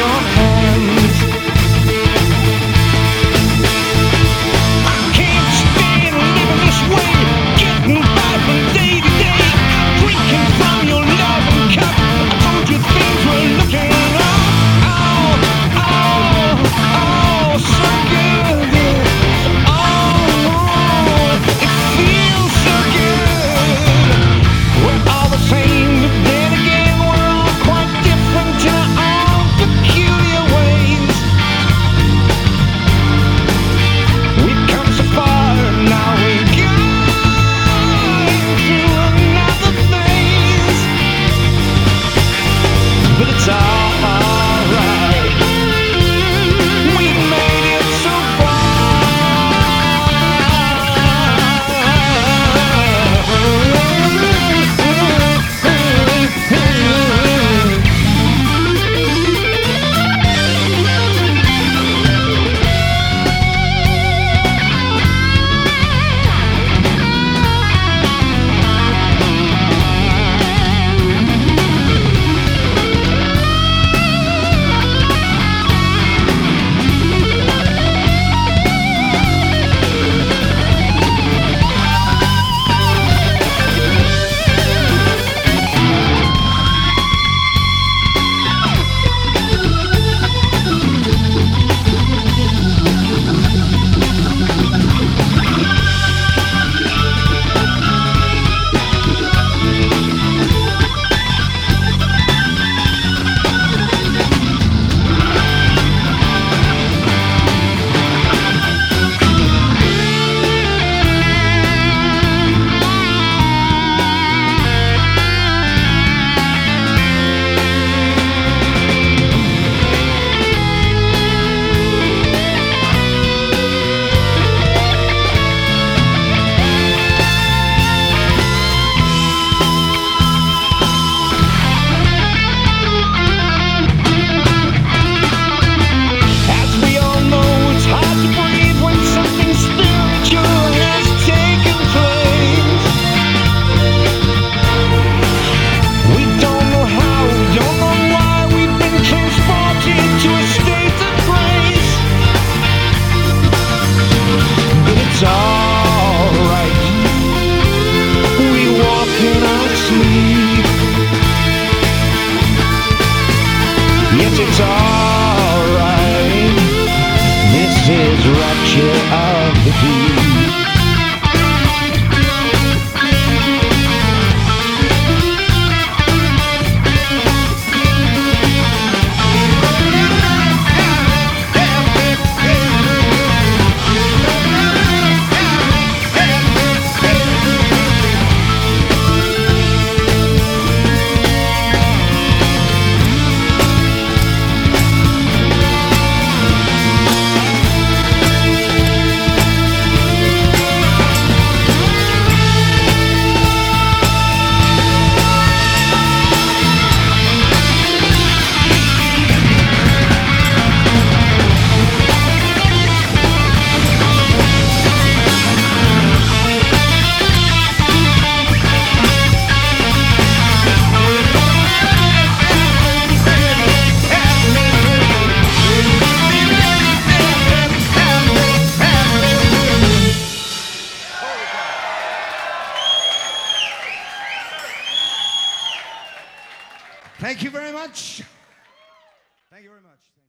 your hands. I can't stand living this way, getting by from day to day, drinking from your loving cup. I told you things were looking up. Oh, oh, oh, so good. Oh, it feels so good. We're all the same, but then again, we're all quite different in our own peculiar ways. We've come so far, now we're going through another phase. But it's alright, we made it so far. As we all know, it's hard to breathe when something spiritual has taken place. We don't know how, we don't know why, we've been transported to a state of grace. But it's alright, we walk in our sleep. Yes, it's alright, this is rapture of the deep. Thank you very much. Thank you very much.